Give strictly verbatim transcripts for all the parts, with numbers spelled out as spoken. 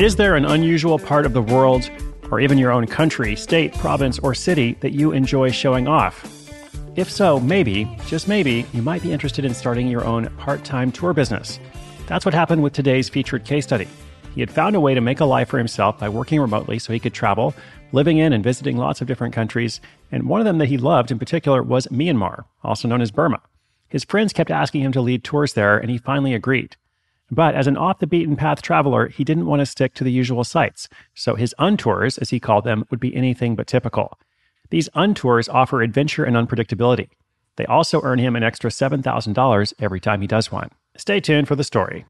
Is there an unusual part of the world, or even your own country, state, province, or city that you enjoy showing off? If so, maybe, just maybe, you might be interested in starting your own part-time tour business. That's what happened with today's featured case study. He had found a way to make a life for himself by working remotely so he could travel, living in and visiting lots of different countries, and one of them that he loved in particular was Myanmar, also known as Burma. His friends kept asking him to lead tours there, and he finally agreed. But as an off-the-beaten-path traveler, he didn't want to stick to the usual sites, so his untours, as he called them, would be anything but typical. These untours offer adventure and unpredictability. They also earn him an extra seven thousand dollars every time he does one. Stay tuned for the story.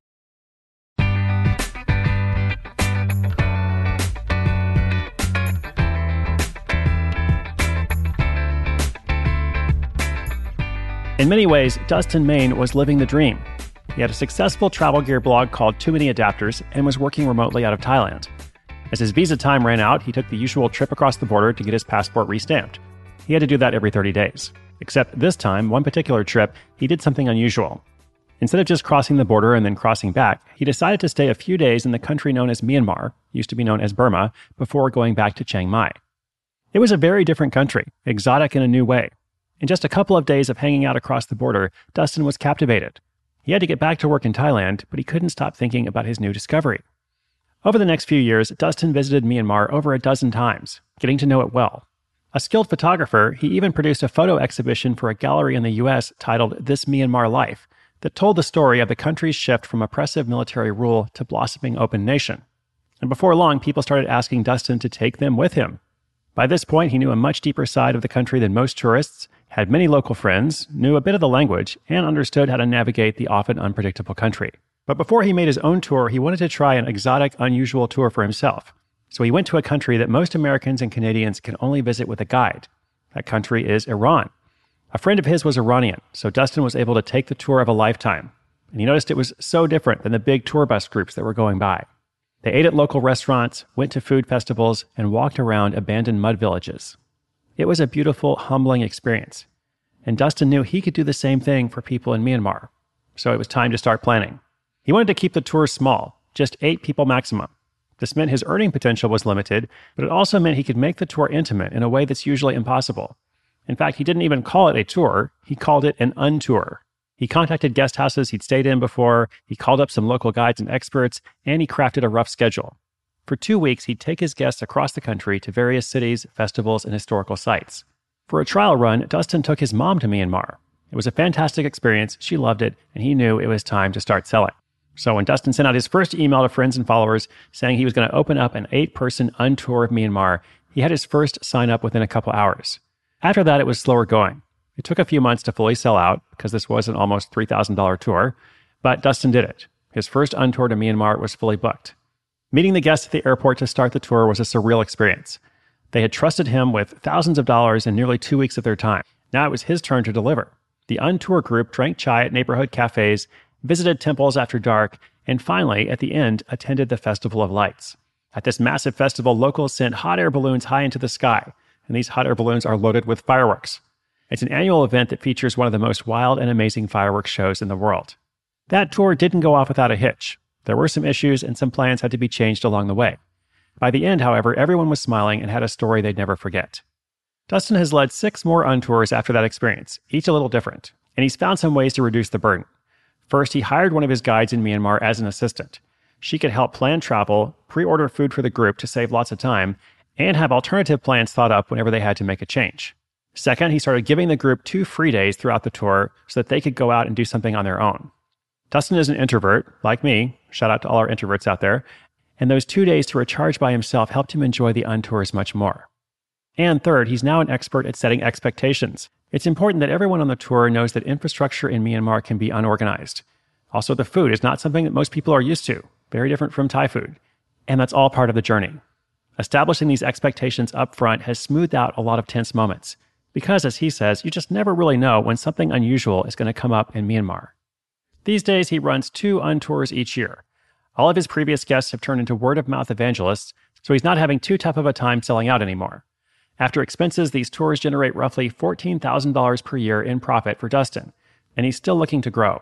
In many ways, Dustin Main was living the dream. He had a successful travel gear blog called Too Many Adapters and was working remotely out of Thailand. As his visa time ran out, he took the usual trip across the border to get his passport re-stamped. He had to do that every thirty days. Except this time, one particular trip, he did something unusual. Instead of just crossing the border and then crossing back, he decided to stay a few days in the country known as Myanmar, used to be known as Burma, before going back to Chiang Mai. It was a very different country, exotic in a new way. In just a couple of days of hanging out across the border, Dustin was captivated. He had to get back to work in Thailand, but he couldn't stop thinking about his new discovery. Over the next few years, Dustin visited Myanmar over a dozen times, getting to know it well. A skilled photographer, he even produced a photo exhibition for a gallery in the U S titled This Myanmar Life that told the story of the country's shift from oppressive military rule to blossoming open nation. And before long, people started asking Dustin to take them with him. By this point, he knew a much deeper side of the country than most tourists, had many local friends, knew a bit of the language, and understood how to navigate the often unpredictable country. But before he made his own tour, he wanted to try an exotic, unusual tour for himself. So he went to a country that most Americans and Canadians can only visit with a guide. That country is Iran. A friend of his was Iranian, so Dustin was able to take the tour of a lifetime. And he noticed it was so different than the big tour bus groups that were going by. They ate at local restaurants, went to food festivals, and walked around abandoned mud villages. It was a beautiful, humbling experience. And Dustin knew he could do the same thing for people in Myanmar. So it was time to start planning. He wanted to keep the tour small, just eight people maximum. This meant his earning potential was limited, but it also meant he could make the tour intimate in a way that's usually impossible. In fact, he didn't even call it a tour, he called it an untour. He contacted guest houses he'd stayed in before, he called up some local guides and experts, and he crafted a rough schedule. For two weeks, he'd take his guests across the country to various cities, festivals, and historical sites. For a trial run, Dustin took his mom to Myanmar. It was a fantastic experience, she loved it, and he knew it was time to start selling. So when Dustin sent out his first email to friends and followers saying he was going to open up an eight-person untour of Myanmar, he had his first sign-up within a couple hours. After that, it was slower going. It took a few months to fully sell out, because this was an almost three thousand dollars tour, but Dustin did it. His first untour to Myanmar was fully booked. Meeting the guests at the airport to start the tour was a surreal experience. They had trusted him with thousands of dollars and nearly two weeks of their time. Now it was his turn to deliver. The untour group drank chai at neighborhood cafes, visited temples after dark, and finally, at the end, attended the Festival of Lights. At this massive festival, locals sent hot air balloons high into the sky, and these hot air balloons are loaded with fireworks. It's an annual event that features one of the most wild and amazing fireworks shows in the world. That tour didn't go off without a hitch. There were some issues and some plans had to be changed along the way. By the end, however, everyone was smiling and had a story they'd never forget. Dustin has led six more untours after that experience, each a little different, and he's found some ways to reduce the burden. First, he hired one of his guides in Myanmar as an assistant. She could help plan travel, pre-order food for the group to save lots of time, and have alternative plans thought up whenever they had to make a change. Second, he started giving the group two free days throughout the tour so that they could go out and do something on their own. Dustin is an introvert, like me, shout out to all our introverts out there, and those two days to recharge by himself helped him enjoy the untours much more. And third, he's now an expert at setting expectations. It's important that everyone on the tour knows that infrastructure in Myanmar can be unorganized. Also, the food is not something that most people are used to, very different from Thai food, and that's all part of the journey. Establishing these expectations up front has smoothed out a lot of tense moments, because, as he says, you just never really know when something unusual is going to come up in Myanmar. These days, he runs two untours each year. All of his previous guests have turned into word-of-mouth evangelists, so he's not having too tough of a time selling out anymore. After expenses, these tours generate roughly fourteen thousand dollars per year in profit for Dustin, and he's still looking to grow.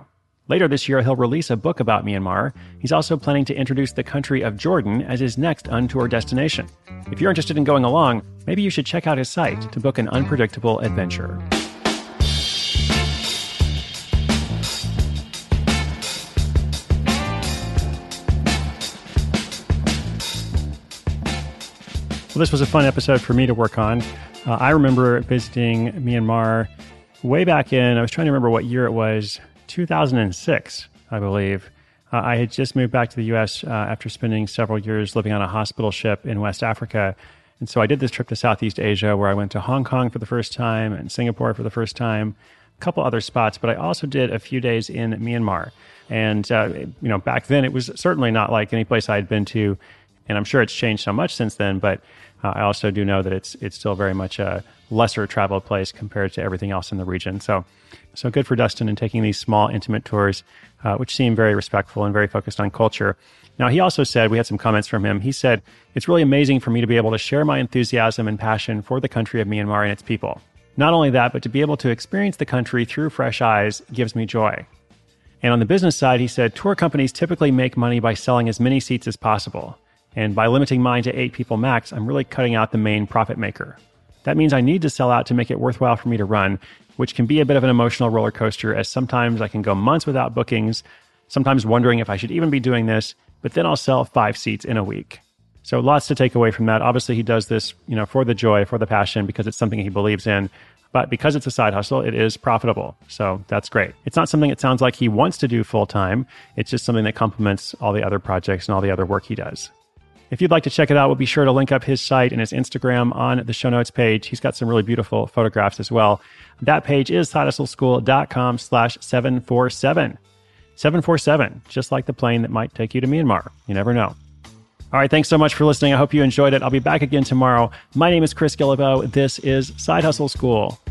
Later this year, he'll release a book about Myanmar. He's also planning to introduce the country of Jordan as his next untour destination. If you're interested in going along, maybe you should check out his site to book an unpredictable adventure. Well, this was a fun episode for me to work on. Uh, I remember visiting Myanmar way back in, I was trying to remember what year it was, two thousand six, I believe. Uh, I had just moved back to the U S uh, after spending several years living on a hospital ship in West Africa. And so I did this trip to Southeast Asia where I went to Hong Kong for the first time and Singapore for the first time, a couple other spots, but I also did a few days in Myanmar. And, uh, you know, back then it was certainly not like any place I had been to, and I'm sure it's changed so much since then, but uh, I also do know that it's it's still very much a lesser traveled place compared to everything else in the region. So So good for Dustin in taking these small, intimate tours, uh, which seem very respectful and very focused on culture. Now, he also said, we had some comments from him, he said, it's really amazing for me to be able to share my enthusiasm and passion for the country of Myanmar and its people. Not only that, but to be able to experience the country through fresh eyes gives me joy. And on the business side, he said, tour companies typically make money by selling as many seats as possible. And by limiting mine to eight people max, I'm really cutting out the main profit maker. That means I need to sell out to make it worthwhile for me to run, which can be a bit of an emotional roller coaster, as sometimes I can go months without bookings, sometimes wondering if I should even be doing this, but then I'll sell five seats in a week. So lots to take away from that. Obviously, he does this, you know, for the joy, for the passion, because it's something he believes in. But because it's a side hustle, it is profitable. So that's great. It's not something it sounds like he wants to do full time. It's just something that complements all the other projects and all the other work he does. If you'd like to check it out, we'll be sure to link up his site and his Instagram on the show notes page. He's got some really beautiful photographs as well. That page is sidehustleschool.com slash 747. seven four seven, just like the plane that might take you to Myanmar. You never know. All right, thanks so much for listening. I hope you enjoyed it. I'll be back again tomorrow. My name is Chris Guillebeau. This is Side Hustle School.